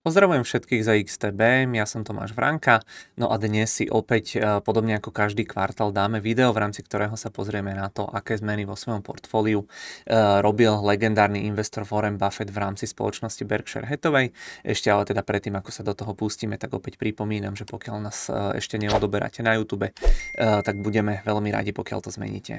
Pozdravujem všetkých za XTB, ja som Tomáš Vránka, no a dnes si opäť podobne ako každý kvartál dáme video, v rámci ktorého sa pozrieme na to, aké zmeny vo svojom portfóliu robil legendárny investor Warren Buffett v rámci spoločnosti Berkshire Hathaway. Ešte ale teda predtým, ako sa do toho pustíme, tak opäť pripomínam, že pokiaľ nás ešte neodoberáte na YouTube, tak budeme veľmi radi, pokiaľ to zmeníte.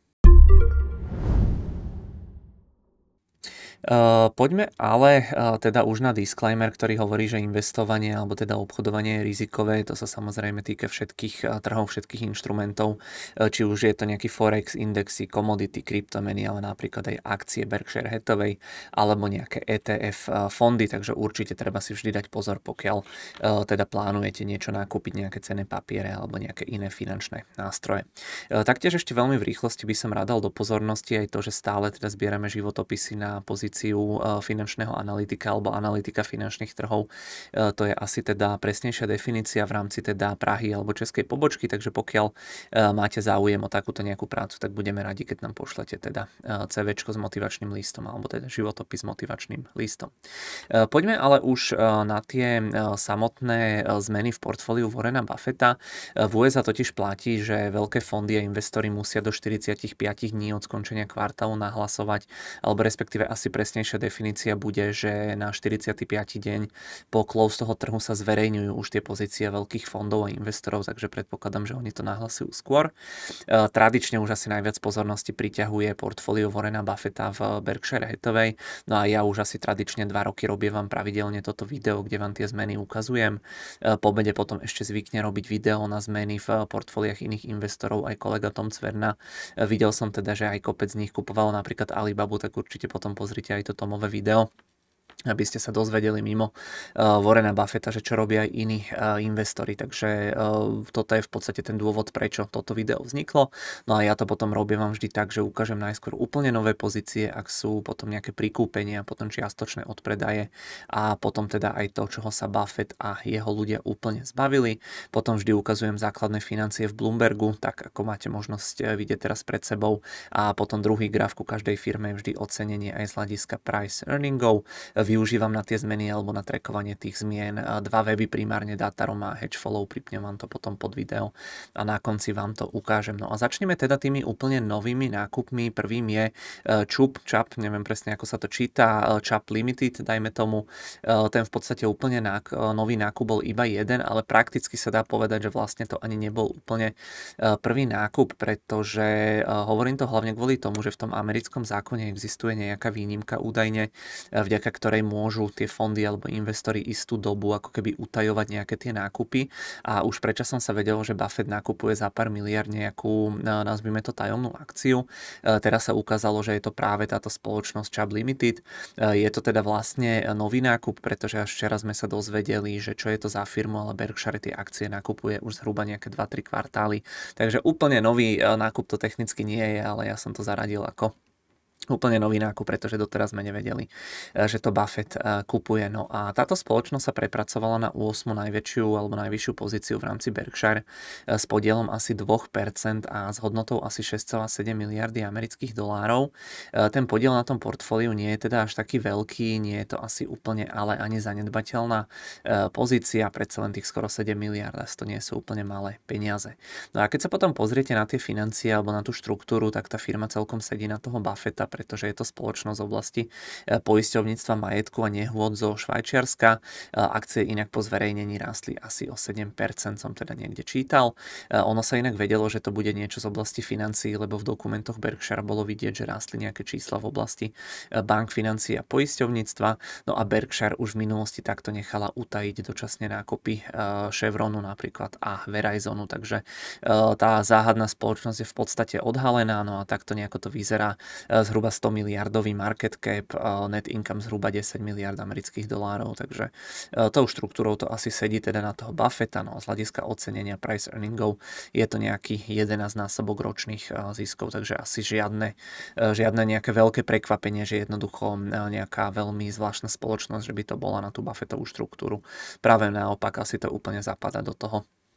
Poďme ale teda už na disclaimer, ktorý hovorí, že investovanie alebo teda obchodovanie je rizikové. To sa samozrejme týka všetkých trhov, všetkých inštrumentov, či už je to nejaký forex, indexy, komodity, kryptomeny, ale napríklad aj akcie Berkshire Hathaway alebo nejaké ETF fondy, takže určite treba si vždy dať pozor, pokiaľ teda plánujete niečo nakúpiť, nejaké cenné papiere alebo nejaké iné finančné nástroje. Taktiež ešte veľmi v rýchlosti by som rád dal do pozornosti aj to, že stále teda zbierame životopisy na pozíciu finančného analytika alebo analytika finančných trhov. To je asi teda presnejšia definícia v rámci teda Prahy alebo českej pobočky, takže pokiaľ máte záujem o takúto nejakú prácu, tak budeme radi, keď nám pošlete teda CVčko s motivačným listom alebo teda životopis s motivačným listom. Poďme ale už na tie samotné zmeny v portfóliu Warrena Buffetta. V USA totiž platí, že veľké fondy a investori musia do 45 dní od skončenia kvartálu nahlasovať, alebo respektíve asi presnejšia definícia bude, že na 45. deň po close toho trhu sa zverejňujú už tie pozície veľkých fondov a investorov, takže predpokladám, že oni to nahlasujú skôr. Tradične už asi najviac pozornosti priťahuje portfólio Warrena Buffetta v Berkshire Hathaway, no a ja už asi tradične 2 roky robievam pravidelne toto video, kde vám tie zmeny ukazujem. Po obede potom ešte zvykne robiť video na zmeny v portfóliách iných investorov, aj kolega Tom Cverna. Videl som teda, že aj kopec z nich kupovalo napríklad Alibabu, tak určite potom pozrite aj to Tomové video, aby ste sa dozvedeli mimo Warrena Buffetta, že čo robia aj iní investori. Takže toto je v podstate ten dôvod, prečo toto video vzniklo. No a ja to potom robím vám vždy tak, že ukážem najskôr úplne nové pozície, ak sú potom nejaké prikúpenia, potom čiastočné odpredaje a potom teda aj to, čoho sa Buffett a jeho ľudia úplne zbavili. Potom vždy ukazujem základné financie v Bloombergu, tak ako máte možnosť vidieť teraz pred sebou. A potom druhý graf ku každej firme je vždy ocenenie aj z hľadiska price earningov. Využívam na tie zmeny alebo na trackovanie tých zmien 2 weby, primárne Datarom a Hedgefollow, pripnem vám to potom pod video a na konci vám to ukážem. No a začneme teda tými úplne novými nákupmi. Prvým je Chubb, neviem presne ako sa to číta, Chubb Limited, dajme tomu. Ten v podstate úplne nový nákup bol iba jeden, ale prakticky sa dá povedať, že vlastne to ani nebol úplne prvý nákup, pretože hovorím to hlavne kvôli tomu, že v tom americkom zákone existuje nejaká výnimka údajne, vďaka ktorej môžu tie fondy alebo investori istú dobu ako keby utajovať nejaké tie nákupy a už predčasom sa vedelo, že Buffett nakupuje za pár miliard nejakú, nazvime to tajomnú akciu. Teraz sa ukázalo, že je to práve táto spoločnosť Chubb Limited. Je to teda vlastne nový nákup, pretože až včera sme sa dozvedeli, že čo je to za firmu, ale Berkshire tie akcie nakupuje už zhruba nejaké 2-3 kvartály. Takže úplne nový nákup to technicky nie je, ale ja som to zaradil ako úplne nový nákup, pretože doteraz sme nevedeli, že to Buffett kupuje. No a táto spoločnosť sa prepracovala na 8. najväčšiu alebo najvyššiu pozíciu v rámci Berkshire s podielom asi 2% a s hodnotou asi 6,7 miliardy amerických dolárov. Ten podiel na tom portfóliu nie je teda až taký veľký, nie je to asi úplne ale ani zanedbateľná pozícia, predsa len tých skoro 7 miliard, to nie sú úplne malé peniaze. No a keď sa potom pozriete na tie financie alebo na tú štruktúru, tak tá firma celkom sedí na toho Buffetta, pretože je to spoločnosť z oblasti poisťovníctva majetku a nehôd zo Švajčiarska. Akcie inak po zverejnení rástli asi o 7%, som teda niekde čítal. Ono sa inak vedelo, že to bude niečo z oblasti financií, lebo v dokumentoch Berkshire bolo vidieť, že rástli nejaké čísla v oblasti bank, financií a poisťovníctva. No a Berkshire už v minulosti takto nechala utajiť dočasne nákupy Chevronu napríklad a Verizonu, takže tá záhadná spoločnosť je v podstate odhalená, no a takto nejako to vyzerá. Zhruba 100 miliardový market cap, net income zhruba 10 miliard amerických dolárov, takže tou štruktúrou to asi sedí teda na toho Buffetta, no z hľadiska ocenenia price earningov je to nejaký 11 násobok ročných ziskov, takže asi žiadne nejaké veľké prekvapenie, že jednoducho nejaká veľmi zvláštna spoločnosť, že by to bola na tú Buffettovú štruktúru. Práve naopak asi to úplne zapadá do toho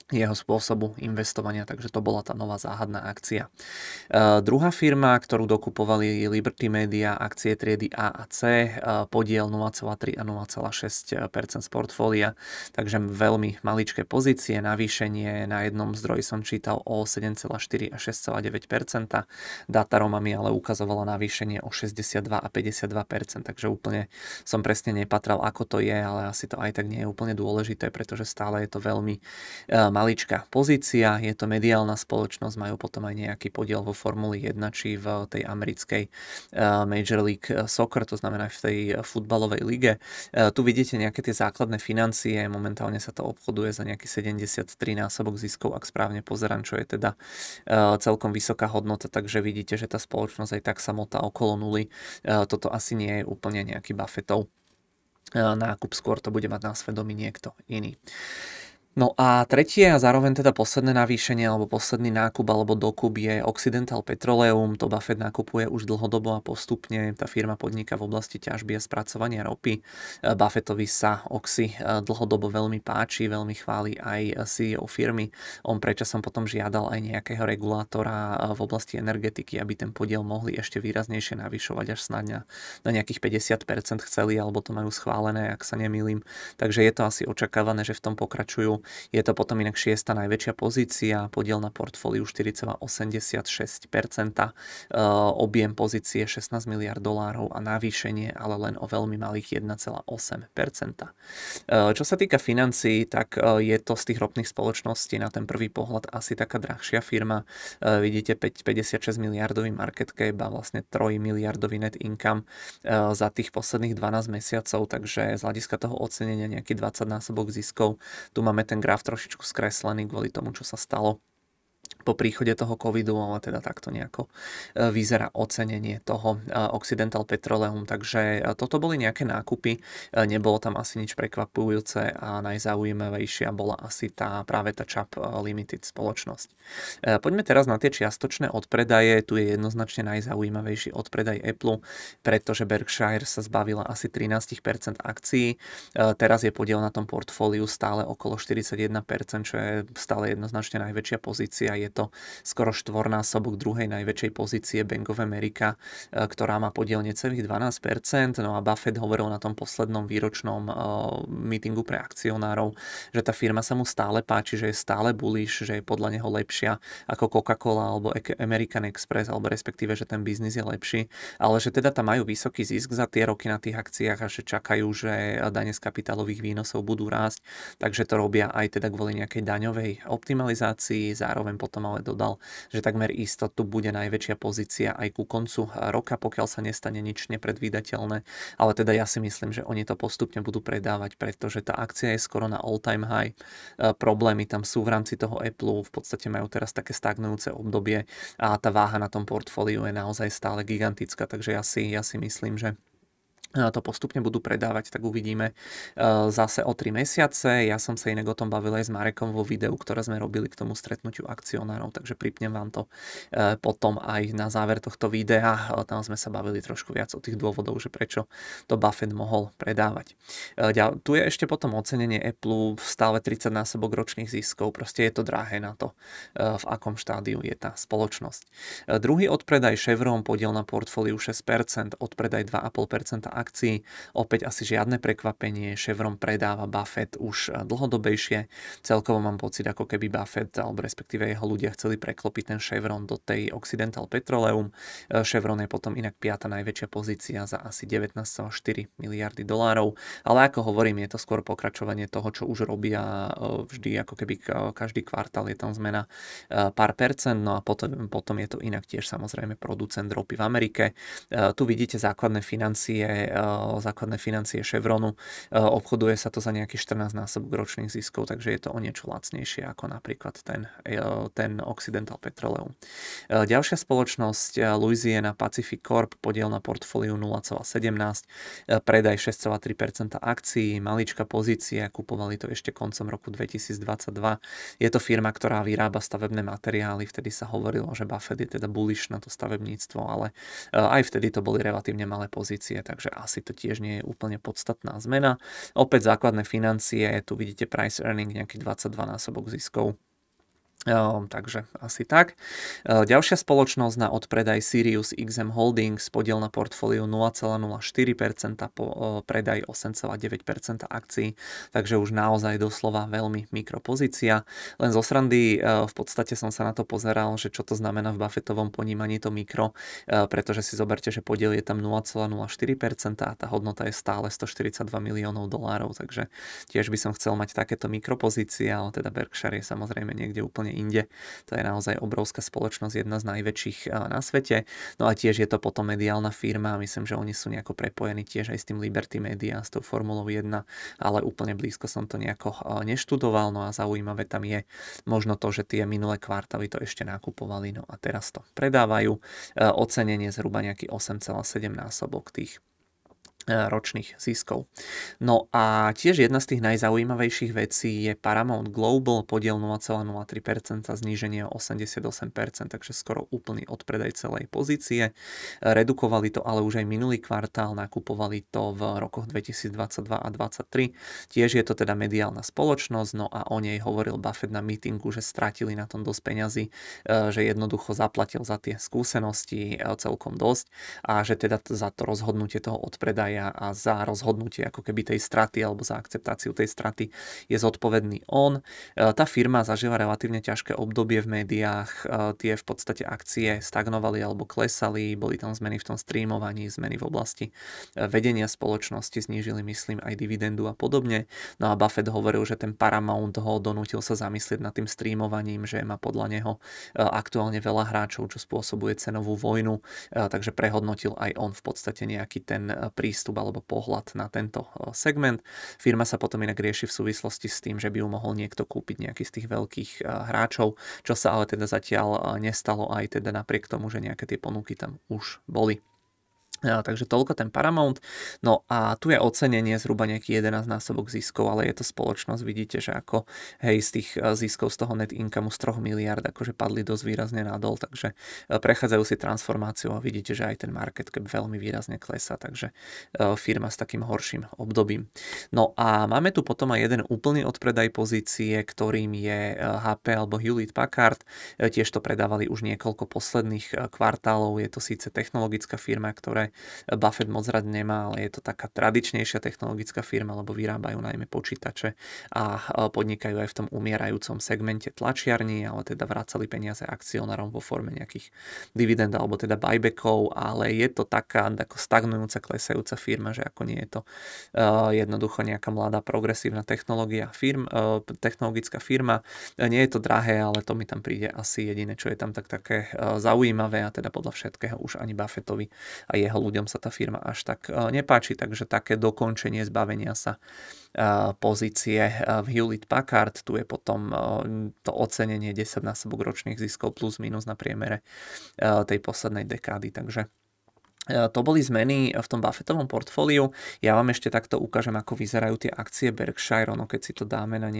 jeho spôsobu investovania, takže to bola tá nová záhadná akcia. Druhá firma, ktorú dokupovali Liberty Media, akcie triedy A a C, podiel 0,3 a 0,6% z portfólia, takže veľmi maličké pozície, navýšenie na jednom zdroji som čítal o 7,4 a 6,9%, Dataroma mi ale ukazovala navýšenie o 62 a 52%, takže úplne som presne nepatral, ako to je, ale asi to aj tak nie je úplne dôležité, pretože stále je to veľmi maličká pozícia, je to mediálna spoločnosť, majú potom aj nejaký podiel vo Formuli 1 či v tej americkej Major League Soccer, to znamená v tej futbalovej lige. Tu vidíte nejaké tie základné financie, momentálne sa to obchoduje za nejaký 73 násobok ziskov, ak správne pozerám, čo je teda celkom vysoká hodnota, takže vidíte, že tá spoločnosť aj tak sa motá okolo nuly. Toto asi nie je úplne nejaký Buffettov nákup, skôr to bude mať na svedomí niekto iný. No a tretie a zároveň teda posledné navýšenie alebo posledný nákup alebo dokup je Occidental Petroleum. To Buffett nakupuje už dlhodobo a postupne. Tá firma podniká v oblasti ťažby a spracovania ropy. Buffettovi sa Oxy dlhodobo veľmi páči, veľmi chváli aj CEO firmy. On predčasom potom žiadal aj nejakého regulátora v oblasti energetiky, aby ten podiel mohli ešte výraznejšie navyšovať až snáď na nejakých 50% chceli, alebo to majú schválené, ak sa nemýlim. Takže je to asi očakávané, že v tom pokračujú. Je to potom inak 6. najväčšia pozícia, podiel na portfóliu 4,86%, objem pozície 16 miliard dolárov a navýšenie ale len o veľmi malých 1,8%. Čo sa týka financií, tak je to z tých ropných spoločností na ten prvý pohľad asi taká drahšia firma. Vidíte 56 miliardový market cap a vlastne 3 miliardový net income za tých posledných 12 mesiacov, takže z hľadiska toho ocenenia nejaký 20 násobok ziskov. Tu máme ten graf trošičku skreslený kvôli tomu, čo sa stalo po príchode toho covidu, ale teda takto nejako vyzerá ocenenie toho Occidental Petroleum. Takže toto boli nejaké nákupy, nebolo tam asi nič prekvapujúce a najzaujímavejšia bola asi práve tá Chubb Limited spoločnosť. Poďme teraz na tie čiastočné odpredaje. Tu je jednoznačne najzaujímavejší odpredaj Apple, pretože Berkshire sa zbavila asi 13% akcií. Teraz je podiel na tom portfóliu stále okolo 41%, čo je stále jednoznačne najväčšia pozícia. Je to skoro štvornásobok druhej najväčšej pozície Bank of America, ktorá má podiel necelých 12%. No a Buffett hovoril na tom poslednom výročnom meetingu pre akcionárov, že tá firma sa mu stále páči, že je stále bullish, že je podľa neho lepšia ako Coca-Cola alebo American Express, alebo respektíve, že ten biznis je lepší, ale že teda tam majú vysoký zisk za tie roky na tých akciách a že čakajú, že dane z kapitálových výnosov budú rásť, takže to robia aj teda kvôli nejakej daňovej optimalizácii. Zároveň potom ale dodal, že takmer isto tu bude najväčšia pozícia aj ku koncu roka, pokiaľ sa nestane nič nepredvídateľné, ale teda ja si myslím, že oni to postupne budú predávať, pretože tá akcia je skoro na all time high. Problémy tam sú v rámci toho Apple, v podstate majú teraz také stagnujúce obdobie a tá váha na tom portfóliu je naozaj stále gigantická, takže ja si myslím, že to postupne budú predávať, tak uvidíme zase o 3 mesiace. Ja som sa inak o tom bavil aj s Marekom vo videu, ktoré sme robili k tomu stretnutiu akcionárov, takže pripnem vám to potom aj na záver tohto videa. Tam sme sa bavili trošku viac o tých dôvodov, že prečo to Buffett mohol predávať. Tu je ešte potom ocenenie Apple, stále 30 násobok ročných ziskov, proste je to drahé na to, v akom štádiu je tá spoločnosť. Druhý odpredaj Chevron, podiel na portfóliu 6%, odpredaj 2,5% akcií. Opäť asi žiadne prekvapenie, Chevron predáva, Buffett už dlhodobejšie. Celkovo mám pocit, ako keby Buffett, alebo respektíve jeho ľudia chceli preklopiť ten Chevron do tej Occidental Petroleum. Chevron je potom inak 5. najväčšia pozícia za asi 19,4 miliardy dolárov, ale ako hovorím, je to skôr pokračovanie toho, čo už robia vždy, ako keby každý kvartál je tam zmena pár percent, no a potom je to inak tiež samozrejme producent ropy v Amerike. Tu vidíte základné financie Chevronu. Obchoduje sa to za nejaký 14 násobok ročných ziskov, takže je to o niečo lacnejšie ako napríklad ten Occidental Petroleum. Ďalšia spoločnosť Louisiana Pacific Corp, podiel na portfóliu 0,17, predaj 6,3% akcií, maličká pozícia, kupovali to ešte koncom roku 2022. Je to firma, ktorá vyrába stavebné materiály, vtedy sa hovorilo, že Buffett je teda bullish na to stavebníctvo, ale aj vtedy to boli relatívne malé pozície, takže asi to tiež nie je úplne podstatná zmena. Opäť základné financie, tu vidíte price earning nejaký 22 násobok ziskov. Takže asi tak. Ďalšia spoločnosť na odpredaj Sirius XM Holdings, podiel na portfóliu 0,04%, predaj 8,9% akcií, takže už naozaj doslova veľmi mikropozícia. Len zo srandy v podstate som sa na to pozeral, že čo to znamená v Buffettovom ponímaní to mikro, pretože si zoberte, že podiel je tam 0,04% a tá hodnota je stále $142 miliónov, takže tiež by som chcel mať takéto mikropozície, ale teda Berkshire je samozrejme niekde úplne inde. To je naozaj obrovská spoločnosť, jedna z najväčších na svete. No a tiež je to potom mediálna firma, myslím, že oni sú nejako prepojení tiež aj s tým Liberty Media, s tou Formulou 1, ale úplne blízko som to nejako neštudoval. No a zaujímavé tam je možno to, že tie minulé kvartály to ešte nakupovali, no a teraz to predávajú. Ocenenie zhruba nejaký 8,7 násobok tých ročných ziskov. No a tiež jedna z tých najzaujímavejších vecí je Paramount Global, podiel 0,03%, zníženie o 88%, takže skoro úplný odpredaj celej pozície. Redukovali to ale už aj minulý kvartál, nakupovali to v rokoch 2022 a 2023. Tiež je to teda mediálna spoločnosť, no a o nej hovoril Buffett na meetingu, že stratili na tom dosť peňazí, že jednoducho zaplatil za tie skúsenosti celkom dosť a že teda za to rozhodnutie toho odpredaja a za rozhodnutie ako keby tej straty alebo za akceptáciu tej straty je zodpovedný on. Tá firma zažíva relatívne ťažké obdobie v médiách, tie v podstate akcie stagnovali alebo klesali, boli tam zmeny v tom streamovaní, zmeny v oblasti vedenia spoločnosti, znížili myslím aj dividendu a podobne. No a Buffett hovoril, že ten Paramount ho donútil sa zamyslieť nad tým streamovaním, že má podľa neho aktuálne veľa hráčov, čo spôsobuje cenovú vojnu, takže prehodnotil aj on v podstate nejaký ten prístup alebo pohľad na tento segment. Firma sa potom inak rieši v súvislosti s tým, že by ju mohol niekto kúpiť, nejaký z tých veľkých hráčov, čo sa ale teda zatiaľ nestalo, aj teda napriek tomu, že nejaké tie ponuky tam už boli. Takže toľko ten Paramount. No a tu je ocenenie zhruba nejaký 11 násobok ziskov, ale je to spoločnosť, vidíte, že ako z tých ziskov z toho net income z 3 miliard akože padli dosť výrazne nadol, takže prechádzajú si transformáciou a vidíte, že aj ten market cap veľmi výrazne klesá, takže firma s takým horším obdobím. No a máme tu potom aj jeden úplný odpredaj pozície, ktorým je HP alebo Hewlett Packard. Tiež to predávali už niekoľko posledných kvartálov, je to síce technologická firma, ktoré Buffett moc rád nemá, ale je to taká tradičnejšia technologická firma, lebo vyrábajú najmä počítače a podnikajú aj v tom umierajúcom segmente tlačiarní, ale teda vracali peniaze akcionárom vo forme nejakých dividend alebo teda buybackov, ale je to taká ako stagnujúca, klesajúca firma, že ako nie je to jednoducho nejaká mladá progresívna technologická firma. Nie je to drahé, ale to mi tam príde asi jediné, čo je tam také zaujímavé a teda podľa všetkého už ani Buffettovi a jeho ľuďom sa tá firma až tak nepáči, takže také dokončenie zbavenia sa pozície v Hewlett Packard, tu je potom to ocenenie 10 násobok ročných ziskov plus minus na priemere tej poslednej dekády, takže to boli zmeny v tom Buffettovom portfóliu. Ja vám ešte takto ukážem, ako vyzerajú tie akcie Berkshire, no keď si to dáme na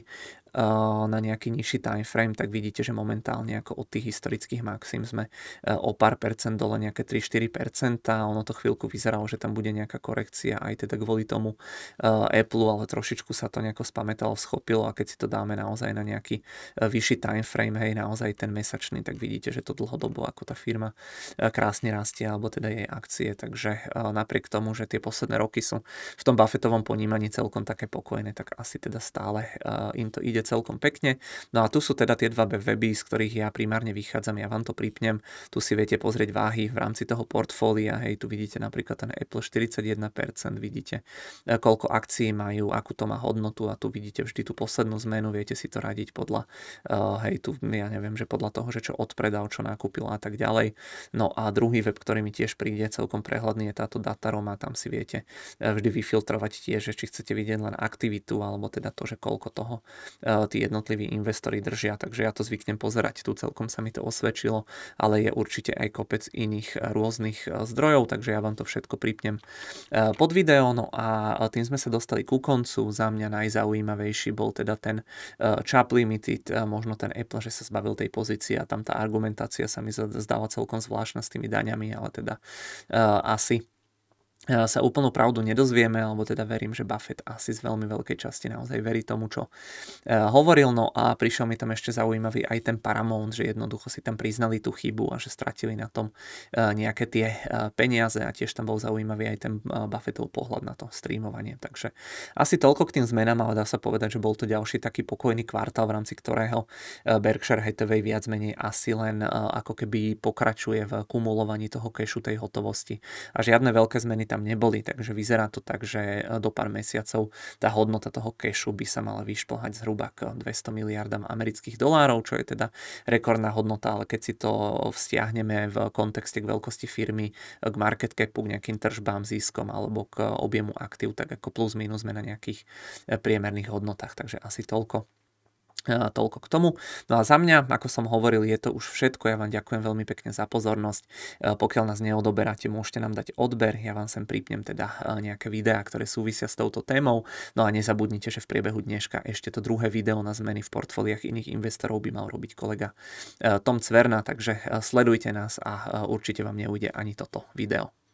nejaký nižší time frame, tak vidíte, že momentálne ako od tých historických maxim sme o pár percent dole, nejaké 3-4%. Ono to chvíľku vyzeralo, že tam bude nejaká korekcia aj teda kvôli tomu Apple, ale trošičku sa to nejako spamätalo, schopilo a keď si to dáme naozaj na nejaký vyšší time frame, naozaj ten mesačný, tak vidíte, že to dlhodobo ako tá firma krásne rastie, alebo teda jej akcie, takže napriek tomu, že tie posledné roky sú v tom Buffettovom ponímaní celkom také pokojné, tak asi teda stále im to ide celkom pekne. No a tu sú teda tie dva weby, z ktorých ja primárne vychádzam, ja vám to pripnem, tu si viete pozrieť váhy v rámci toho portfólia, tu vidíte napríklad ten Apple 41%, vidíte koľko akcií majú, akú to má hodnotu a tu vidíte vždy tú poslednú zmenu, viete si to radiť podľa tu ja neviem, že podľa toho, že čo odpredal, čo nakúpil a tak ďalej. No a druhý web, ktorý mi tiež príde celkom prehľadný, je táto Dataroma, tam si viete vždy vyfiltrovať tiež, že či chcete vidieť len aktivitu alebo teda to, že koľko toho tí jednotliví investori držia, takže ja to zvyknem pozerať, tu celkom sa mi to osvedčilo, ale je určite aj kopec iných rôznych zdrojov, takže ja vám to všetko pripnem pod video. No a tým sme sa dostali ku koncu. Za mňa najzaujímavejší bol teda ten Chubb Limited, možno ten Apple, že sa zbavil tej pozície a tam tá argumentácia sa mi zdala celkom zvláštna s tými daňami, ale teda asi sa úplnú pravdu nedozvieme, alebo teda verím, že Buffett asi z veľmi veľkej časti naozaj verí tomu, čo hovoril. No a prišiel mi tam ešte zaujímavý aj ten Paramount, že jednoducho si tam priznali tú chybu a že stratili na tom nejaké tie peniaze a tiež tam bol zaujímavý aj ten Buffettov pohľad na to streamovanie. Takže asi toľko k tým zmenám, ale dá sa povedať, že bol to ďalší taký pokojný kvartál, v rámci ktorého Berkshire Hathaway viac menej asi len ako keby pokračuje v kumulovaní toho cashu, tej hotovosti a žiadne veľké zmeny tam neboli, takže vyzerá to tak, že do pár mesiacov tá hodnota toho cashu by sa mala vyšplhať zhruba k 200 miliardám amerických dolárov, čo je teda rekordná hodnota, ale keď si to vzťahneme v kontexte k veľkosti firmy, k market capu, k nejakým tržbám, ziskom alebo k objemu aktív, tak ako plus minus sme na nejakých priemerných hodnotách, takže asi toľko. Toľko k tomu. No a za mňa, ako som hovoril, je to už všetko. Ja vám ďakujem veľmi pekne za pozornosť. Pokiaľ nás neodoberáte, môžete nám dať odber. Ja vám sem pripnem teda nejaké videá, ktoré súvisia s touto témou. No a nezabudnite, že v priebehu dneška ešte to druhé video na zmeny v portfóliách iných investorov by mal robiť kolega Tom Cverna, takže sledujte nás a určite vám neujde ani toto video.